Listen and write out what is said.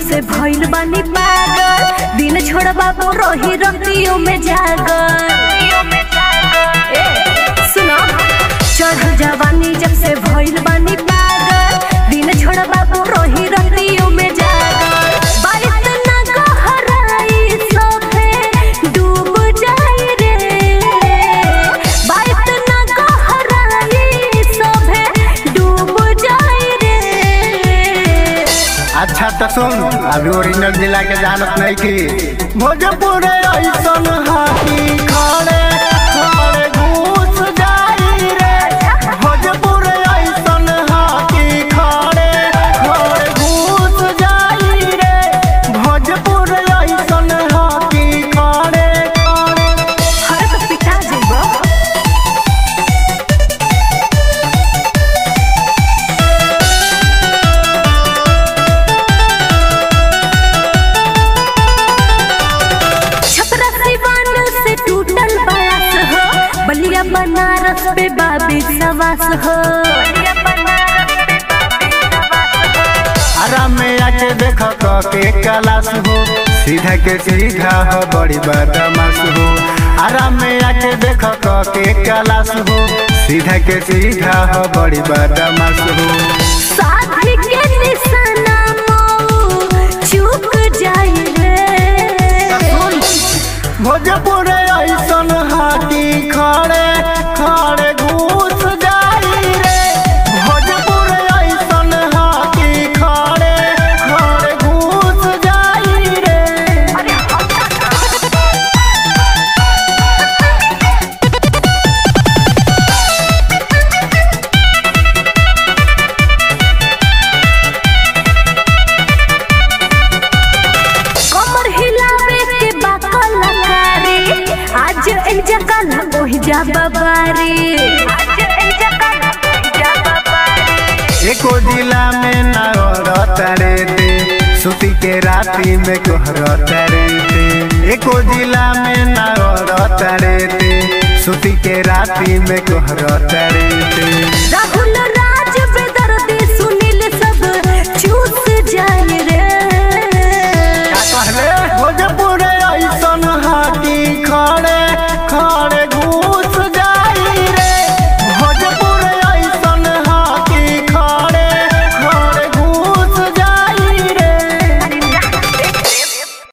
से भइल बानी पागल, दिन छोड़ बाबू रही रतियों में जागल। सुनो चढ़ जवानी जब से भइल बानी पागल, दिन छोड़ बाबू रही रतियों में जागल। बारिश ना गहराई सोफे डूब जाई रे, बारिश ना गहराई सोफे डूब जाई रे। अच्छा तो सुन, अभी ओरिजिनल जिला के जानत नहीं की भोजपुर ऐसन हाथी खड़े खड़े घुस जाई रे। भोजपुर ऐसन हाथी खड़े खड़े घुस जाई रे। भोजपुर ऐसन हाथी खड़े खड़े हर तो पिटा जेबो। बलिया बनारस पे बाबी सवास हो, आराम में आके देखो के कलास हो, सीधा के सीधा हो बड़ी बदमाश हो। आराम में आके देखो के कलास हो, सीधा के सीधा हो बड़ी बदमाश हो। साथी के निशाना मऊ चूक जाई रे। भोजपुर ऐसन हाथी खड़े खड़े घुस जाई रे। भोजपुर ऐसन हाथी खड़े खड़े घुस जाई रे। कमर हिलावे के बाकल कारी, आज एक जगह ओहि जा बाबारी। एको जिला में ना तारे थे, सुती के राती में कोहरता रे थे। एको जिला में ना तारे थे, सुती के राती में कोहरता रे थे।